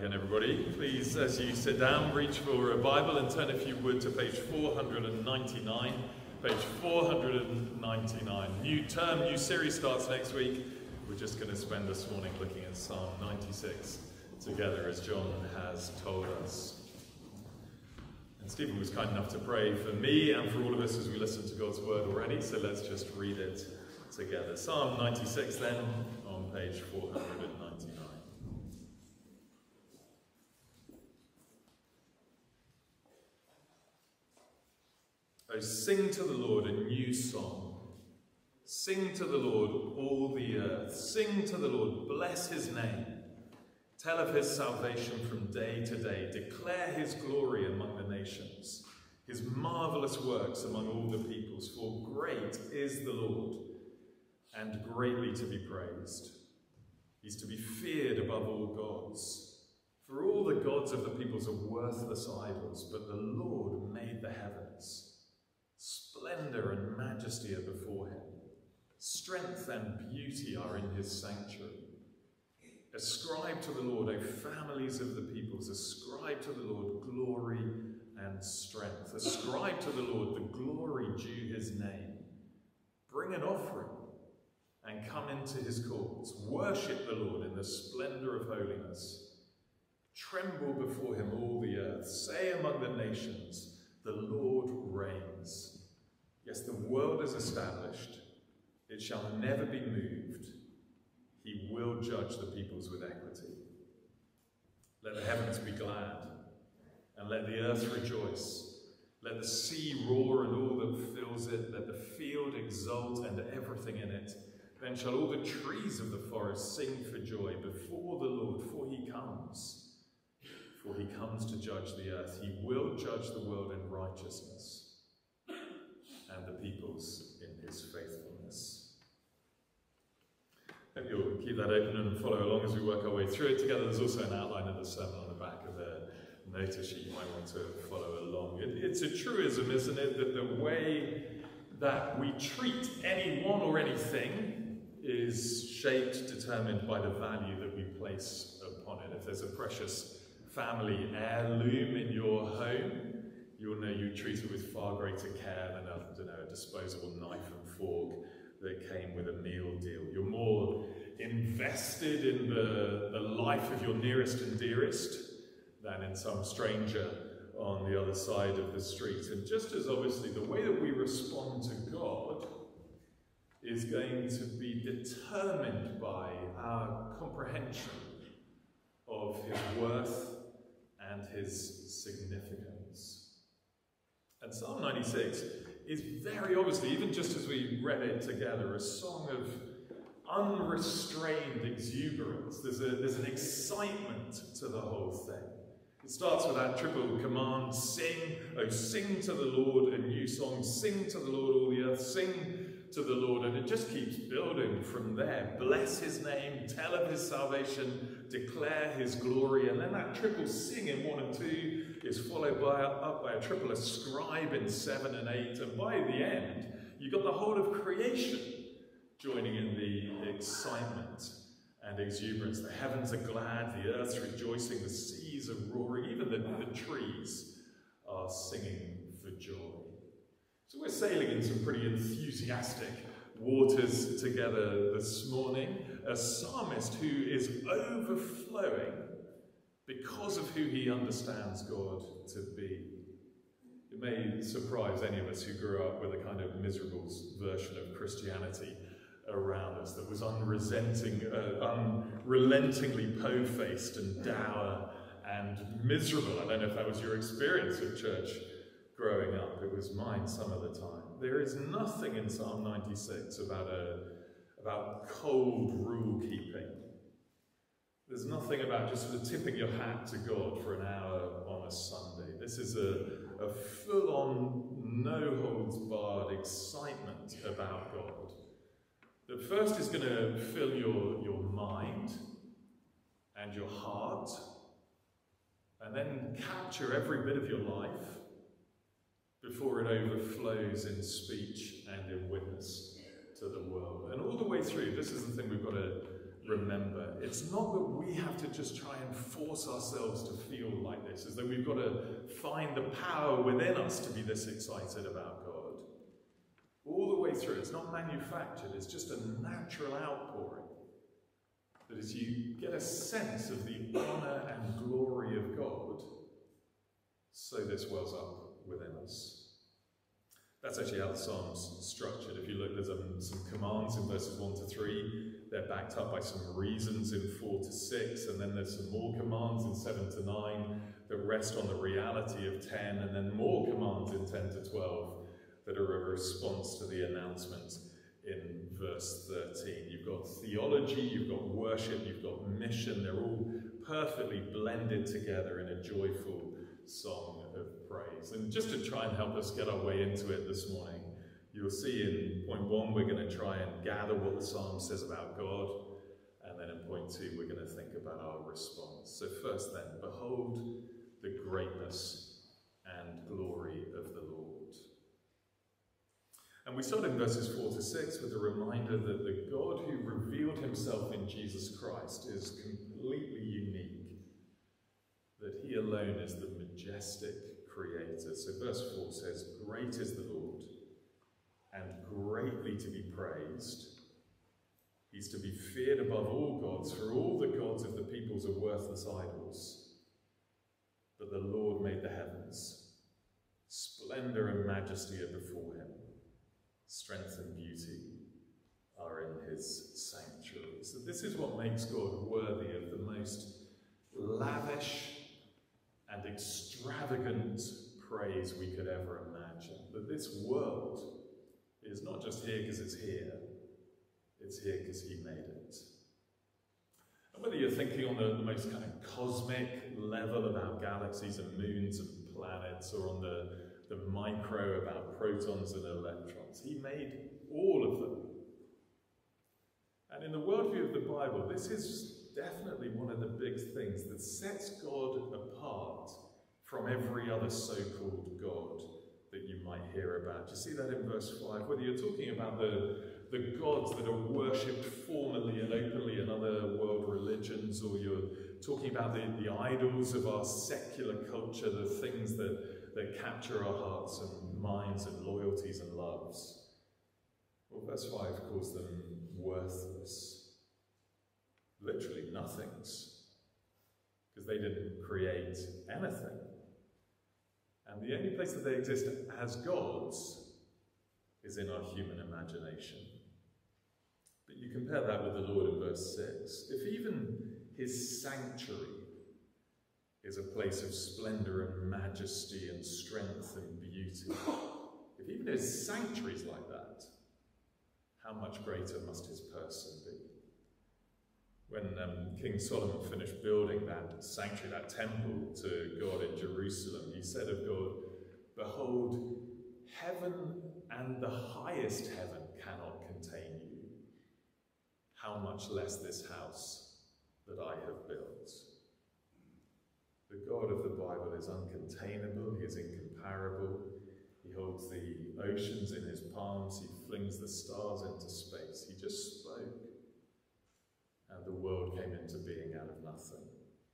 again, everybody. Please, as you sit down, reach for a Bible and turn, if you would, to page 499. Page 499. New term, new series starts next week. We're just going to spend this morning looking at Psalm 96 together, as John has told us. And Stephen was kind enough to pray for me and for all of us as we listen to God's word already, so let's just read it together. Psalm 96 then, on page 499. Oh, sing to the Lord a new song. Sing to the Lord, all the earth. Sing to the Lord, bless his name. Tell of his salvation from day to day. Declare his glory among the nations, his marvelous works among all the peoples. For great is the Lord, and greatly to be praised. He's to be feared above all gods. For all the gods of the peoples are worthless idols, but the Lord made the heavens. Splendor and majesty are before him. Strength and beauty are in his sanctuary. Ascribe to the Lord, O families of the peoples. Ascribe to the Lord glory and strength. Ascribe to the Lord the glory due his name. Bring an offering and come into his courts. Worship the Lord in the splendor of holiness. Tremble before him, all the earth. Say among the nations, the Lord reigns. Yes, the world is established. It shall never be moved. He will judge the peoples with equity. Let the heavens be glad, and let the earth rejoice. Let the sea roar and all that fills it. Let the field exult and everything in it. Then shall all the trees of the forest sing for joy before the Lord, for he comes. For he comes to judge the earth. He will judge the world in righteousness, and the peoples in his faithfulness. Hope you'll keep that open and follow along as we work our way through it together. There's also an outline of the sermon on the back of the notice sheet you might want to follow along. It's a truism, isn't it, that the way that we treat anyone or anything is shaped, determined by the value that we place upon it. If there's a precious family heirloom in your home, you'll know you treat it with far greater care than a disposable knife and fork that came with a meal deal. You're more invested in the life of your nearest and dearest than in some stranger on the other side of the street. And just as obviously the way that we respond to God is going to be determined by our comprehension of his worth and his significance. And Psalm 96 is very obviously, even just as we read it together, a song of unrestrained exuberance. There's an excitement to the whole thing. It starts with that triple command: sing, oh sing to the Lord a new song, sing to the Lord all the earth, sing to the Lord, and it just keeps building from there. Bless his name, tell of his salvation, declare his glory, and then that triple sing in 1 and 2 is followed up by a triple ascribe in 7 and 8, and by the end you've got the whole of creation joining in the excitement and exuberance. The heavens are glad, the earth's rejoicing, the seas are roaring, even the trees are singing for joy. So we're sailing in some pretty enthusiastic waters together this morning. A psalmist who is overflowing because of who he understands God to be. It may surprise any of us who grew up with a kind of miserable version of Christianity around us that was unrelentingly po-faced and dour and miserable. I don't know if that was your experience of church growing up. It was mine some of the time. There is nothing in Psalm 96 about cold rule keeping. There's nothing about just sort of tipping your hat to God for an hour on a Sunday. This is a full-on, no-holds-barred excitement about God that first is going to fill your mind and your heart, and then capture every bit of your life before it overflows in speech and in witness to the world. And all the way through, this is the thing we've got to remember, it's not that we have to just try and force ourselves to feel like this, as though we've got to find the power within us to be this excited about God. All the way through, it's not manufactured, it's just a natural outpouring. That as you get a sense of the honour and glory of God, so this wells up within us. That's actually how the Psalm's structured. If you look, there's some commands in verses 1 to 3. They're backed up by some reasons in 4 to 6, and then there's some more commands in 7 to 9 that rest on the reality of 10, and then more commands in 10 to 12 that are a response to the announcement in verse 13. You've got theology, you've got worship, you've got mission. They're all perfectly blended together in a joyful song of praise. And just to try and help us get our way into it this morning, you'll see in point 1 we're going to try and gather what the psalm says about God, and then in point 2 we're going to think about our response. So first then, behold the greatness and glory of the Lord. And we start in verses 4 to 6 with a reminder that the God who revealed himself in Jesus Christ is completely unique, that he alone is the majestic creator. So verse 4 says, "Great is the Lord, and greatly to be praised. He's to be feared above all gods, for all the gods of the peoples are worthless idols. But the Lord made the heavens. Splendor and majesty are before him. Strength and beauty are in his sanctuary." So this is what makes God worthy of the most lavish and extravagant praise we could ever imagine. That this world is not just here because it's here because he made it. And whether you're thinking on the most kind of cosmic level about galaxies and moons and planets, or on the micro about protons and electrons, he made all of them. And in the worldview of the Bible, this is definitely one of the big things that sets God apart from every other so-called God that you might hear about. Do you see that in verse 5? Whether you're talking about the gods that are worshipped formally and openly in other world religions, or you're talking about the idols of our secular culture, the things that capture our hearts and minds and loyalties and loves. Well, verse 5 calls them worthless. Literally nothings. Because they didn't create anything. And the only place that they exist as gods is in our human imagination. But you compare that with the Lord in verse 6. If even his sanctuary is a place of splendor and majesty and strength and beauty, if even his sanctuary is like that, how much greater must his person be? When King Solomon finished building that sanctuary, that temple to God in Jerusalem, he said of God, "Behold, heaven and the highest heaven cannot contain you. How much less this house that I have built." The God of the Bible is uncontainable, he is incomparable. He holds the oceans in his palms, he flings the stars into space. He just spoke, and the world came into being out of nothing.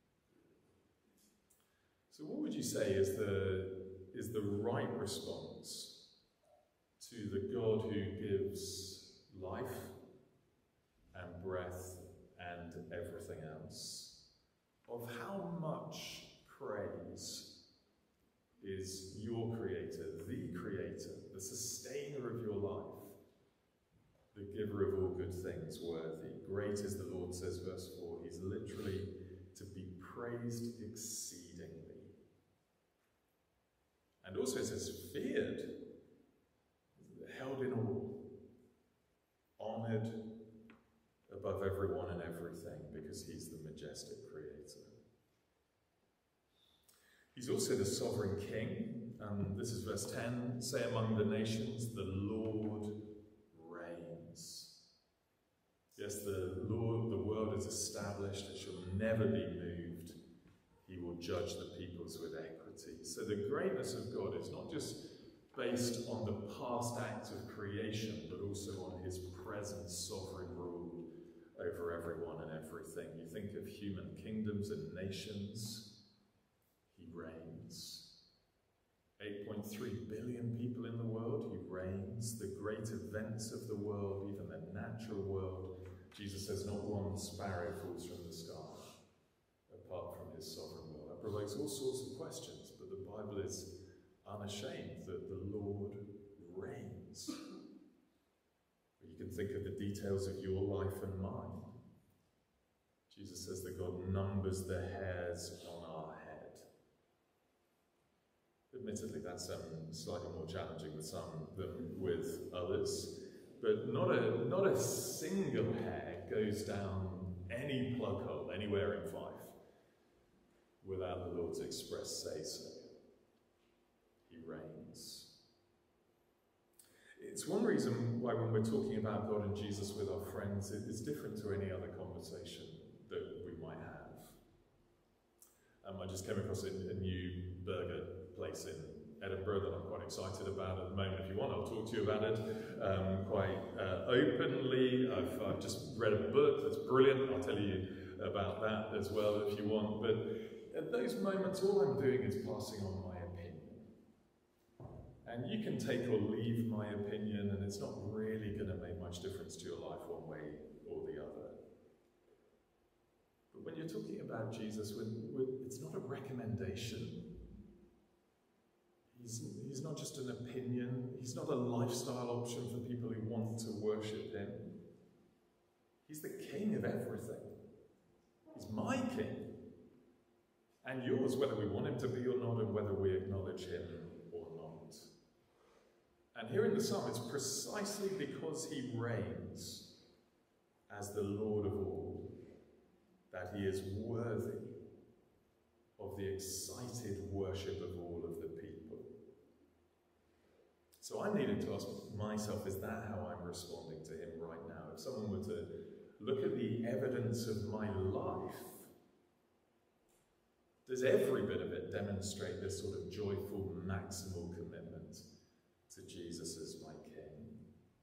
So what would you say is the right response to the God who gives life and breath and everything else? Of how much praise is your creator, the sustainer of your life, the giver of all good things, worthy? Great is the Lord, says verse 4. He's literally to be praised exceedingly. And also it says feared, held in awe, honoured above everyone and everything, because he's the majestic creator. He's also the sovereign king. This is verse 10. "Say among the nations, the Lord reigns." Yes, the Lord, the world is established. It shall never be moved. He will judge the peoples with equity. So the greatness of God is not just based on the past acts of creation, but also on his present sovereign rule over over everyone and everything. You think of human kingdoms and nations, he reigns. 8.3 billion people in the world, he reigns. The great events of the world, even the natural world, Jesus says not one sparrow falls from the sky apart from his sovereign will. That provokes all sorts of questions, but the Bible is unashamed that the Lord reigns. You can think of the details of your life and mine. Jesus says that God numbers the hairs on our head. Admittedly, that's slightly more challenging with some than with others, but not a single hair goes down any plug hole anywhere in Fife without the Lord's express say-so. He reigns. It's one reason why when we're talking about God and Jesus with our friends, it's different to any other conversation that we might have. I just came across a new burger place in Edinburgh that I'm quite excited about at the moment. If you want, I'll talk to you about it quite openly. I've just read a book that's brilliant. I'll tell you about that as well if you want. But at those moments, all I'm doing is passing on my opinion. And you can take or leave my opinion, and it's not really going to make much difference to your life one way or the other. But when you're talking about Jesus, it's not a recommendation. He's not just an opinion. He's not a lifestyle option for people who want to worship him. He's the king of everything. He's my king. And yours, whether we want him to be or not, and whether we acknowledge him or not. And here in the psalm, it's precisely because he reigns as the Lord of all that he is worthy of the excited worship of all of the people. So I'm needing to ask myself, is that how I'm responding to him right now? If someone were to look at the evidence of my life, does every bit of it demonstrate this sort of joyful, maximal commitment to Jesus as my King?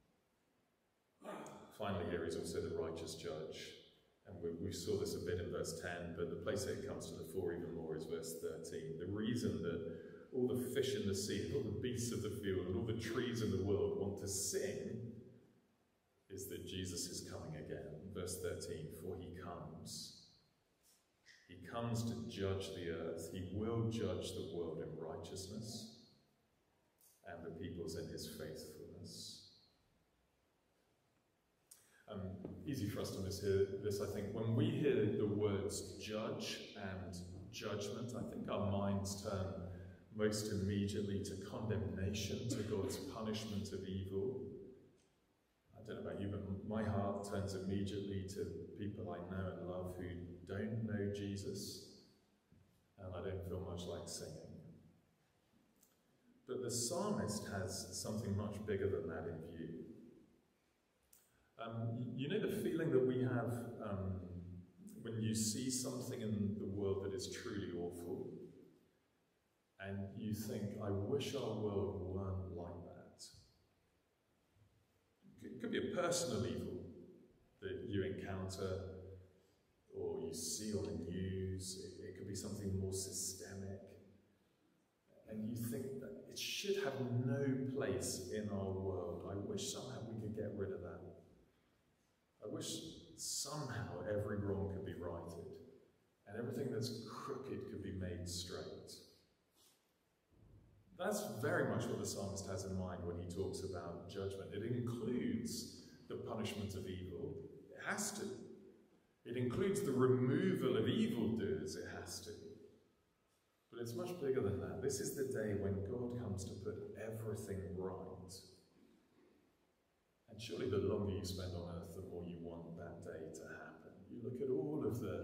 Finally, here he's also the righteous judge. And we saw this a bit in verse 10, but the place that it comes to the fore even more is verse 13. The reason that all the fish in the sea, and all the beasts of the field, and all the trees in the world want to sing is that Jesus is coming again. Verse 13, for he comes. He comes to judge the earth. He will judge the world in righteousness and the peoples in his faithfulness. Easy for us to mishear this, I think. When we hear the words judge and judgment, I think our minds turn most immediately to condemnation, to God's punishment of evil. I don't know about you, but my heart turns immediately to people I know and love who don't know Jesus, and I don't feel much like singing. But the psalmist has something much bigger than that in view. You know the feeling that we have when you see something in the world that is truly awful, and you think, I wish our world weren't like that. It could be a personal evil that you encounter or you see on the news. It could be something more systemic. And you think that it should have no place in our world. I wish somehow we could get rid of that. I wish somehow every wrong could be righted and everything that's crooked could be made straight. That's very much what the psalmist has in mind when he talks about judgment. It includes the punishment of evil. It has to. It includes the removal of evildoers. It has to. But it's much bigger than that. This is the day when God comes to put everything right. And surely the longer you spend on earth, the more you want that day to happen. You look at all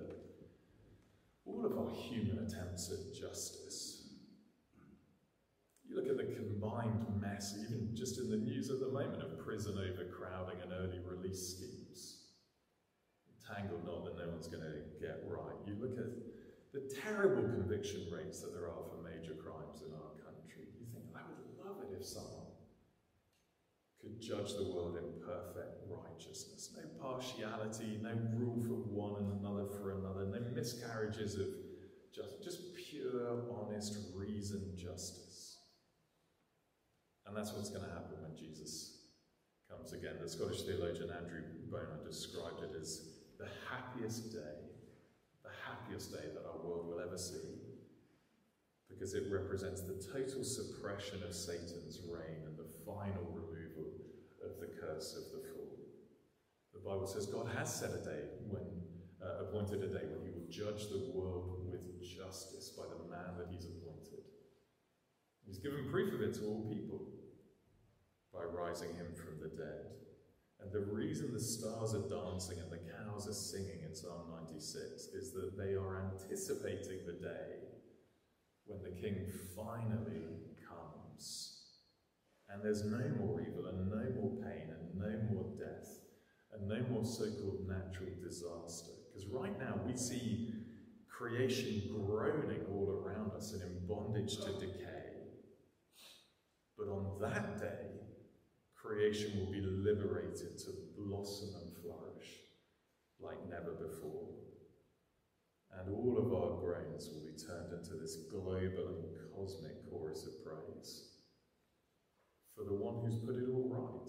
of our human attempts at justice. You look at the combined mess, even just in the news at the moment, of prison overcrowding and early release schemes. Tangled knot that no one's going to get right. You look at the terrible conviction rates that there are for major crimes in our country. You think, I would love it if someone could judge the world in perfect righteousness. No partiality, no rule for one and another for another, no miscarriages of just pure, honest, reasoned justice. And that's what's going to happen when Jesus comes again. The Scottish theologian Andrew Bonar described it as the happiest day that our world will ever see, because it represents the total suppression of Satan's reign and the final removal of the curse of the fall. The Bible says God has set a day appointed a day when he will judge the world with justice by the man that he's appointed. He's given proof of it to all people by rising him from the dead. And the reason the stars are dancing and the cows are singing in Psalm 96 is that they are anticipating the day when the King finally comes. And there's no more evil and no more pain and no more death and no more so-called natural disaster. Because right now we see creation groaning all around us and in bondage to decay. But on that day, creation will be liberated to blossom and flourish like never before. And all of our groans will be turned into this global and cosmic chorus of praise for the one who's put it all right.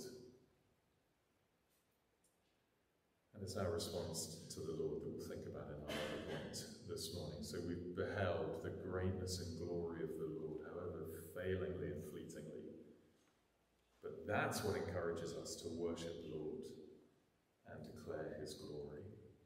And it's our response to the Lord that we'll think about in our other point this morning. So we've beheld the greatness and glory of the Lord, however failingly and fleetingly. But that's what encourages us to worship the Lord and declare his glory.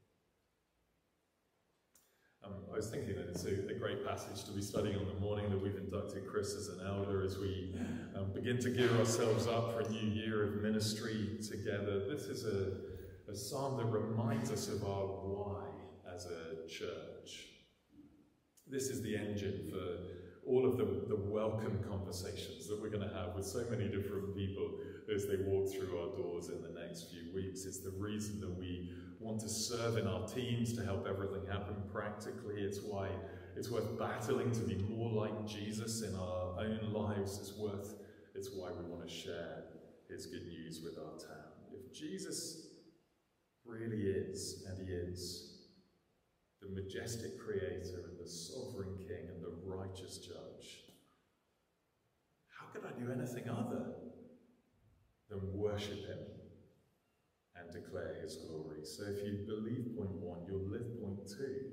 I was thinking that it's a great passage to be studying on the morning that we've inducted Chris as an elder, as we begin to gear ourselves up for a new year of ministry together. This is a psalm that reminds us of our why as a church. This is the engine for all of the welcome conversations that we're going to have with so many different people as they walk through our doors in the next few weeks. It's the reason that we want to serve in our teams to help everything happen practically. It's why it's worth battling to be more like Jesus in our own lives. It's why we want to share his good news with our town. If Jesus really is, and he is, the majestic creator and the sovereign king and the righteous judge, how could I do anything other than worship him and declare his glory? So if you believe point one, you'll live point two.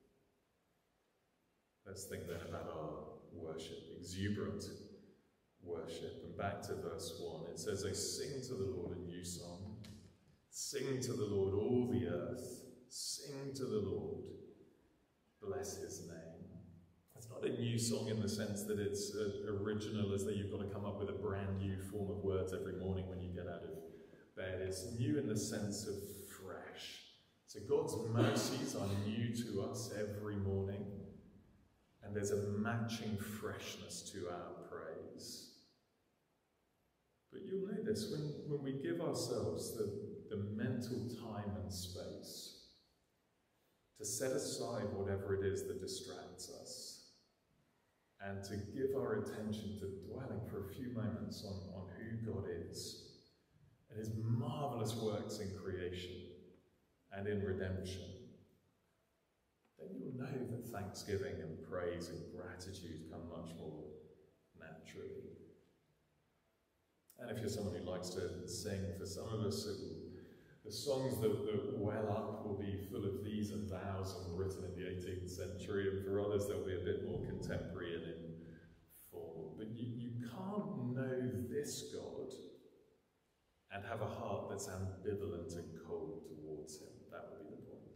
Let's think then about our worship, exuberant worship. And back to verse 1, it says, "Oh, sing to the Lord a new song. Sing to the Lord, all the earth. Sing to the Lord. Bless his name." It's not a new song in the sense that it's original, as though you've got to come up with a brand new form of words every morning when you get out of bed. It's new in the sense of fresh. So God's mercies are new to us every morning, and there's a matching freshness to our praise. But you'll know this when we give ourselves the mental time and space to set aside whatever it is that distracts us and to give our attention to dwelling for a few moments on who God is and his marvelous works in creation and in redemption, then you'll know that thanksgiving and praise and gratitude come much more naturally. And if you're someone who likes to sing, for some of us, the songs that well up will be full of these and thous and written in the 18th century, and for others they'll be a bit more contemporary and informal. But you can't know this God and have a heart that's ambivalent and cold towards him. That would be the point.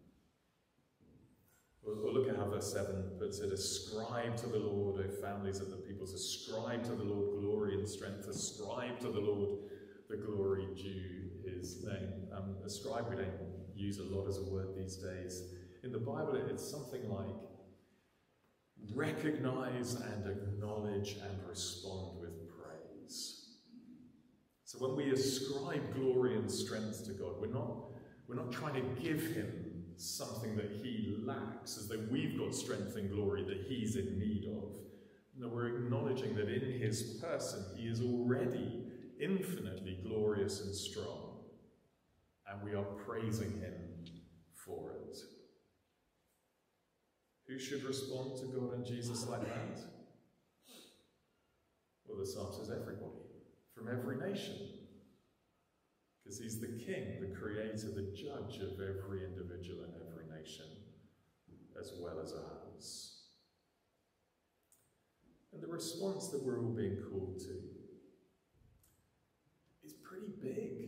We'll look at how verse 7 puts it. "Ascribe to the Lord, O families of the peoples. Ascribe to the Lord glory and strength. Ascribe to the Lord the glory due his name." Ascribe, we don't use a lot as a word these days. In the Bible, it's something like recognize and acknowledge and respond with praise. So when we ascribe glory and strength to God, we're not trying to give him something that he lacks, as though we've got strength and glory that he's in need of. No, we're acknowledging that in his person he is already infinitely glorious and strong, and we are praising him for it. Who should respond to God and Jesus like that? Well, the psalm says everybody, from every nation. Because he's the king, the creator, the judge of every individual and every nation, as well as ours. And the response that we're all being called to is pretty big.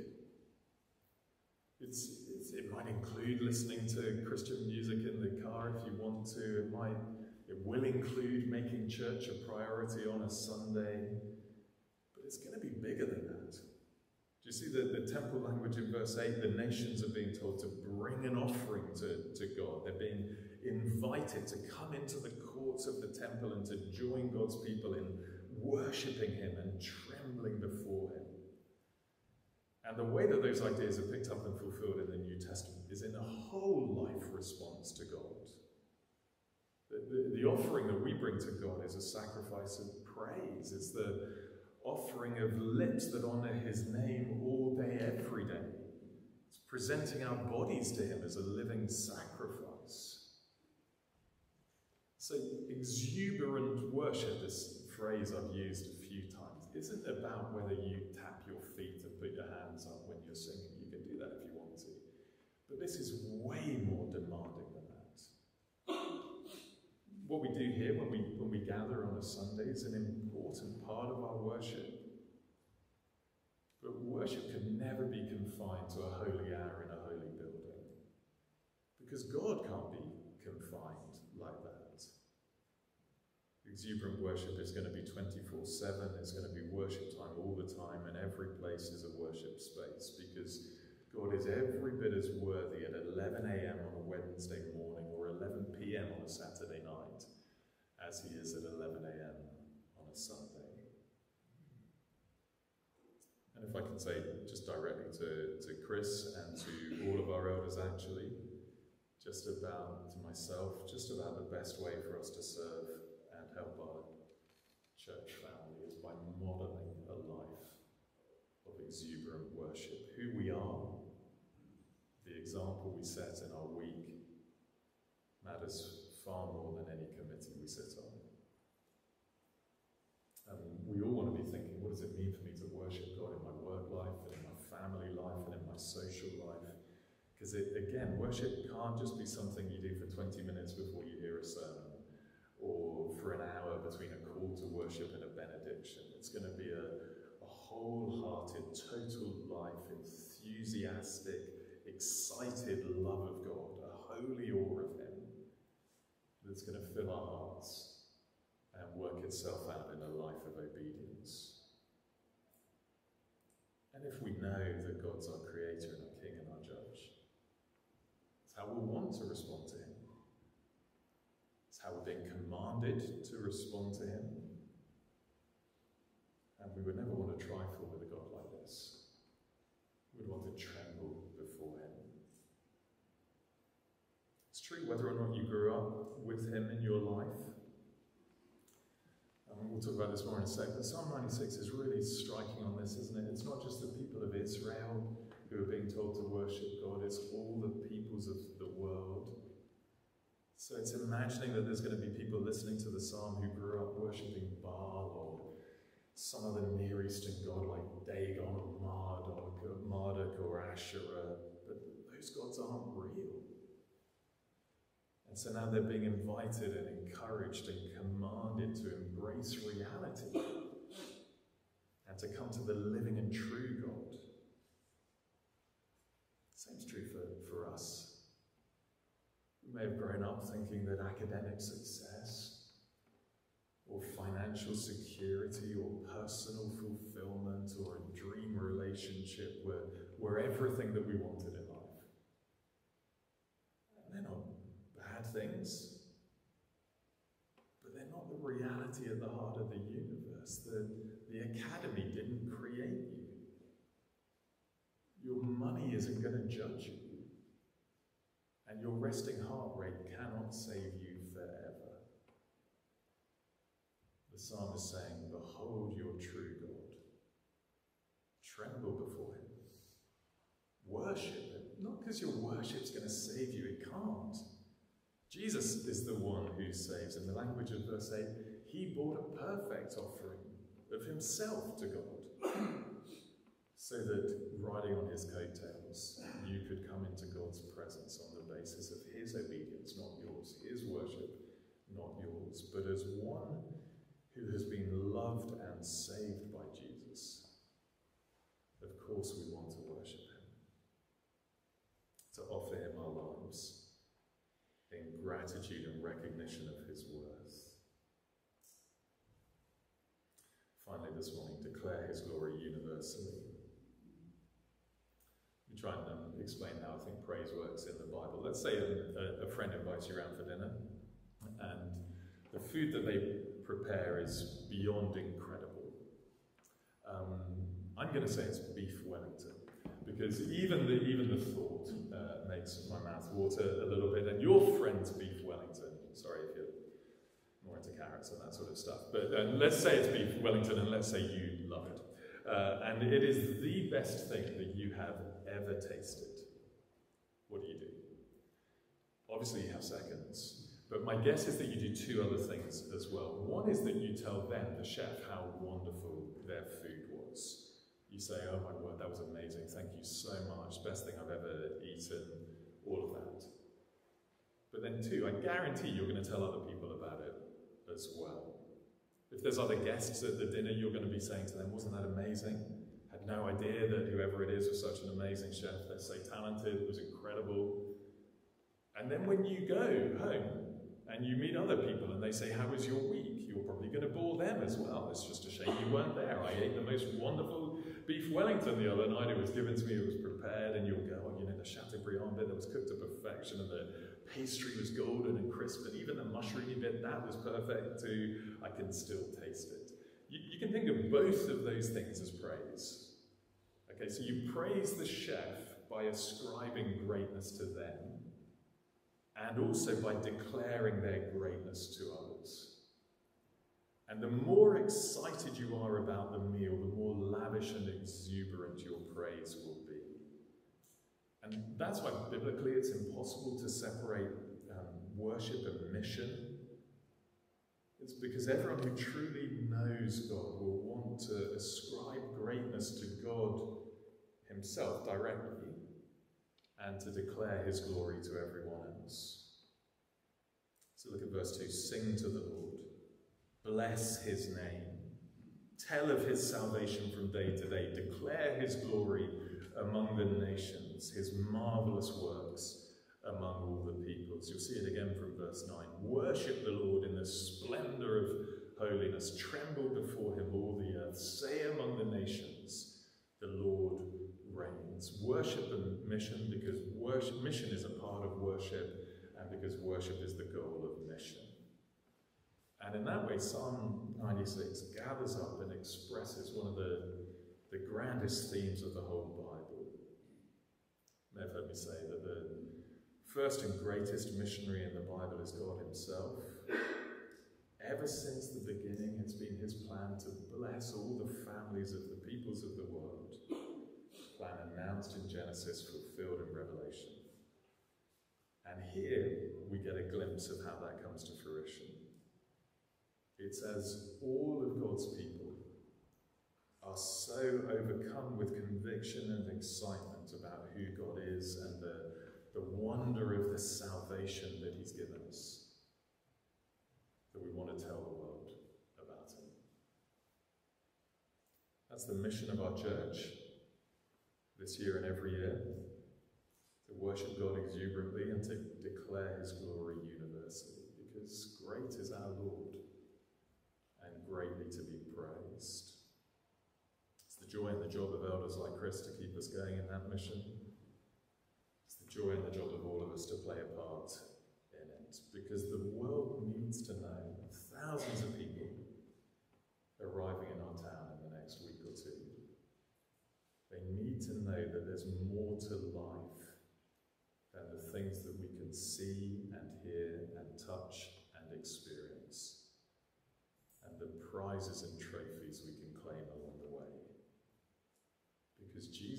It might include listening to Christian music in the car if you want to. It will include making church a priority on a Sunday. But it's going to be bigger than that. Do you see the temple language in verse 8? The nations are being told to bring an offering to God. They're being invited to come into the courts of the temple and to join God's people in worshipping him and trembling before him. And the way that those ideas are picked up and fulfilled in the New Testament is in a whole life response to God. The offering that we bring to God is a sacrifice of praise. It's the offering of lips that honour his name all day, every day. It's presenting our bodies to him as a living sacrifice. So exuberant worship, this phrase I've used a few times, isn't about whether you tap your feet and put your hands up when you're singing. You can do that if you want to. But this is way more demanding than that. What we do here when we gather on a Sunday is an important part of our worship. But worship can never be confined to a holy hour in a holy building. Because God can't be confined like that. Exuberant worship is going to be 24/7. It's going to be worship time all the time, and every place is a worship space, because God is every bit as worthy at 11 a.m. on a Wednesday morning or 11 p.m. on a Saturday night as he is at 11 a.m. on a Sunday. And if I can say just directly to Chris and to all of our elders actually, just about to myself, just about the best way for us to serve and help our church family is by modelling a life of exuberant worship. Who we are, the example we set in our week, matters far more than any committee we sit on. We all want to be thinking, what does it mean for me to worship God in my work life and in my family life and in my social life? Because again, worship can't just be something you do for 20 minutes before you hear a sermon, or for an hour between a call to worship and a benediction. It's going to be a wholehearted, total life, enthusiastic, excited love of God, a holy awe of him that's going to fill our hearts and work itself out in a life of obedience. And if we know that God's our creator and our king and our judge, it's how we'll want to respond to him. It's how we're being commanded to respond to him. And we would never want to trifle with a God like this. We'd want to tremble before him. It's true whether or not you grew up with him in your life. We'll talk about this more in a sec, but Psalm 96 is really striking on this, isn't it? It's not just the people of Israel who are being told to worship God, it's all the peoples of the world. So it's imagining that there's going to be people listening to the psalm who grew up worshipping Baal or some other Near Eastern god like Dagon or Marduk or Asherah, but those gods aren't real. And so now they're being invited and encouraged and commanded to embrace reality and to come to the living and true God. Same's true for us. We may have grown up thinking that academic success or financial security or personal fulfillment or a dream relationship were everything that we wanted in life. And they're not bad things, but they're not the reality at the heart of the universe. The academy didn't create you. Your money isn't going to judge you. And your resting heart rate cannot save you forever. The psalm is saying, behold your true God. Tremble before him. Worship him. Not because your worship's going to save you, it can't. Jesus is the one who saves. In the language of verse 8, he brought a perfect offering of himself to God, so that riding on his coattails, you could come into God's presence on the basis of his obedience, not yours, his worship, not yours, but as one who has been loved and saved by Jesus. Of course we want to worship him, to offer him our lives in gratitude and recognition of his worth. Finally this morning, declare his glory universally. We try and explain how I think praise works in the Bible. Let's say a friend invites you around for dinner, and the food that they prepare is beyond incredible. I'm going to say it's beef Wellington, because even the thought makes my mouth water a little bit. And your friend's beef Wellington, sorry if you're more into carrots and that sort of stuff, but let's say it's beef Wellington, and let's say you love it. And it is the best thing that you have ever tasted. What do? Obviously you have seconds, but my guess is that you do two other things as well. One is that you tell them, the chef, how wonderful their food was. You say, oh my word, that was amazing, thank you so much, best thing I've ever eaten, all of that. But then two, I guarantee you're going to tell other people about it as well. If there's other guests at the dinner, you're going to be saying to them, wasn't that amazing? Had no idea that whoever it is was such an amazing chef. They're so talented, it was incredible. And then when you go home and you meet other people and they say, how was your week? You're probably going to bore them as well. It's just a shame you weren't there. I ate the most wonderful beef Wellington the other night. It was given to me, it was prepared, and you'll go, oh, you know, the Chateaubriand bit that was cooked to perfection, and the pastry was golden and crisp, and even the mushroomy bit, that was perfect too. I can still taste it. You can think of both of those things as praise. Okay, so you praise the chef by ascribing greatness to them, and also by declaring their greatness to others. And the more excited you are about the meal, the more lavish and exuberant your praise will be. And that's why biblically it's impossible to separate worship and mission. It's because everyone who truly knows God will want to ascribe greatness to God himself directly, and to declare his glory to everyone else. So look at verse 2. Sing to the Lord. Bless his name. Tell of his salvation from day to day. Declare his glory among the nations, his marvelous works among all the peoples. You'll see it again from verse 9. Worship the Lord in the splendor of holiness. Tremble before him, all the earth. Say among the nations, the Lord reigns. Worship and mission, because mission is a part of worship, and because worship is the goal of mission. And in that way, Psalm 96 gathers up and expresses one of the grandest themes of the whole Bible. You may have heard me say that the first and greatest missionary in the Bible is God himself. Ever since the beginning, it's been his plan to bless all the families of the peoples of the world. Plan announced in Genesis, fulfilled in Revelation. And here we get a glimpse of how that comes to fruition. It's as all of God's people are so overcome with conviction and excitement about who God is and the wonder of the salvation that he's given us, that we want to tell the world about him. That's the mission of our church this year and every year, to worship God exuberantly and to declare his glory universally, because great is our Lord and greatly to be praised. It's the joy and the job of elders like Chris to keep us going in that mission. It's the joy and the job of all of us to play a part in it, because the world needs to know, thousands of people arriving in our town in the next week or two, they need to know that there's more to life than the things that we can see and hear and touch and experience, and the prizes and trophies we can claim along the way.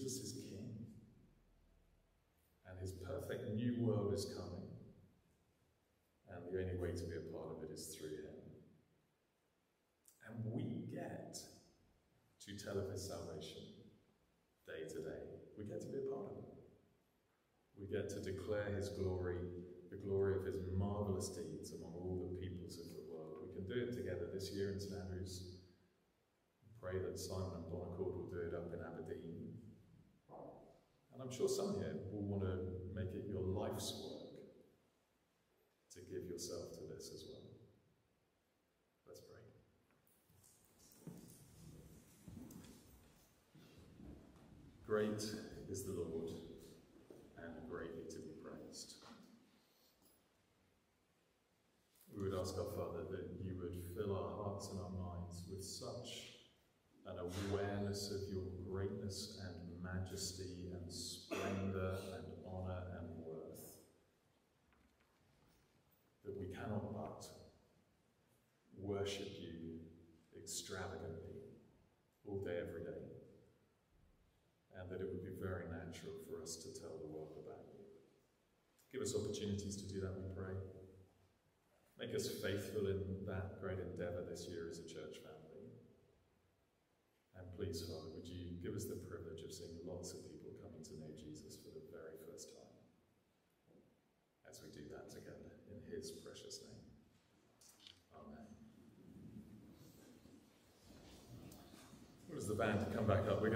Jesus is King. And his perfect new world is coming. And the only way to be a part of it is through him. And we get to tell of his salvation day to day. We get to be a part of it. We get to declare his glory, the glory of his marvellous deeds among all the peoples of the world. We can do it together this year in St Andrews. Pray that Simon and Bonacord will do it up in Aberdeen. And I'm sure some here will want to make it your life's work to give yourself to this as well. Let's pray. Great is the Lord, and greatly to be praised. We would ask our Father that you would fill our hearts and our minds with such an awareness of your greatness and majesty and splendor and honor and worth, that we cannot but worship you extravagantly all day, every day, and that it would be very natural for us to tell the world about you. Give us opportunities to do that, we pray. Make us faithful in that great endeavour this year as a church family. And please, Father, would you give us the privilege of seeing lots of people coming to know Jesus for the very first time, as we do that together in his precious name. Amen. What does the band come back up?